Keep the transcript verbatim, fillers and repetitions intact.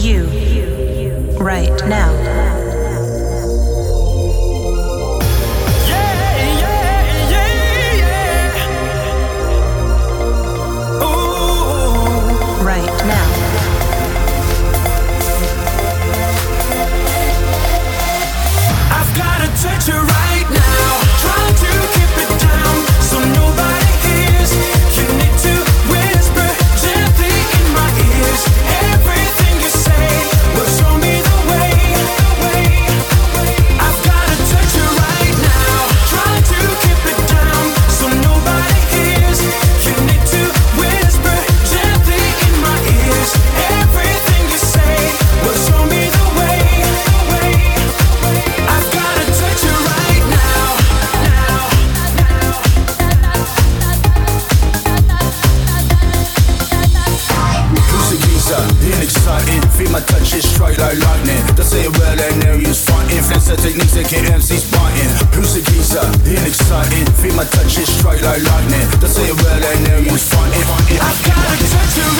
right now. Touch you right now, trying to keep it down so nobody hears. You need to whisper gently in my ears. Everything you say will show me the way. I've gotta touch you right now, trying to keep it down so nobody hears. You need to whisper gently in my ears. Everything you say will show me the way. I've gotta touch you right now, now, now. Who's the geezer? Being exciting, feel my touch is straight like lightning. They say it well and they're used fighting. Flex the techniques that get M Cs biting. Who's the geezer? Being exciting, feel my touch is straight like lightning. They say it well and they're used fighting. I've gotta touch you